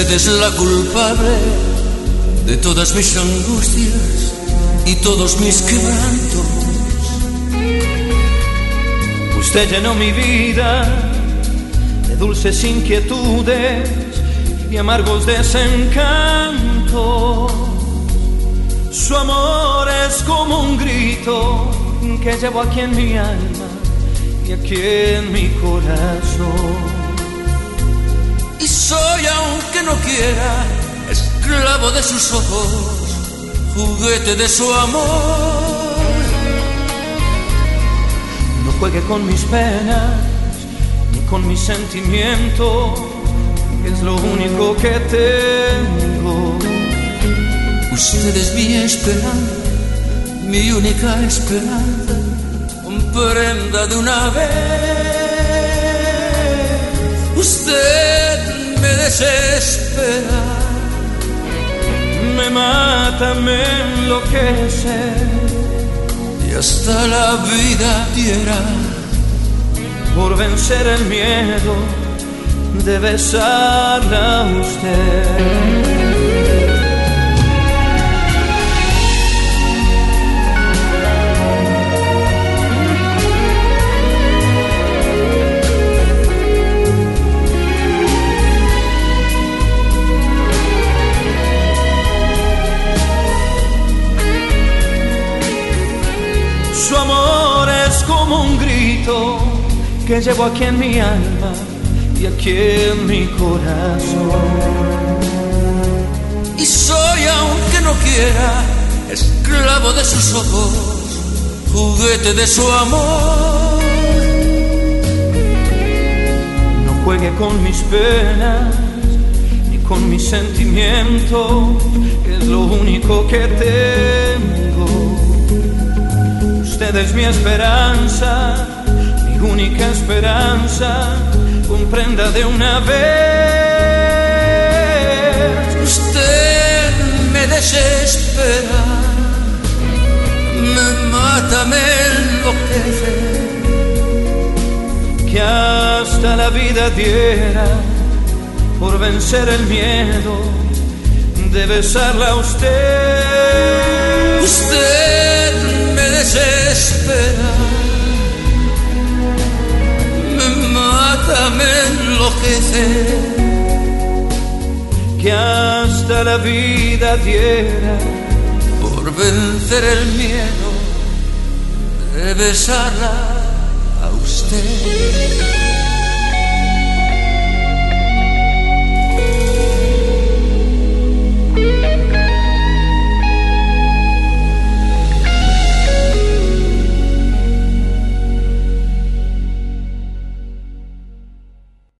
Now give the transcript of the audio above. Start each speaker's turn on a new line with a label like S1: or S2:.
S1: Usted es la culpable de todas mis angustias y todos mis quebrantos.
S2: Usted llenó mi vida de dulces inquietudes y amargos desencantos. Su amor es como un grito que llevo aquí en mi alma y aquí en mi corazón.
S1: Y soy, aunque no quiera, esclavo de sus ojos, juguete de su amor.
S2: No juegue con mis penas ni con mis sentimientos, que es lo único que tengo.
S1: Usted es mi esperanza, mi única esperanza. Comprenda de una vez. Usted me desespera,
S2: me mata, me enloquece,
S1: y hasta la vida diera
S2: por vencer el miedo de besarla a usted. Su amor es como un grito que llevo aquí en mi alma y aquí en mi corazón.
S1: Y soy, aunque no quiera, esclavo de sus ojos, juguete de su amor.
S2: No juegue con mis penas ni con mis sentimientos, que es lo único que tengo. Usted es mi esperanza, mi única esperanza. Comprenda de una vez.
S1: Usted me desespera, me mata, me enloquece,
S2: que hasta la vida diera por vencer el miedo de besarla a usted.
S1: Usted me desespera, me mata, me enloquece,
S2: que hasta la vida diera
S1: por vencer el miedo de besarla a usted.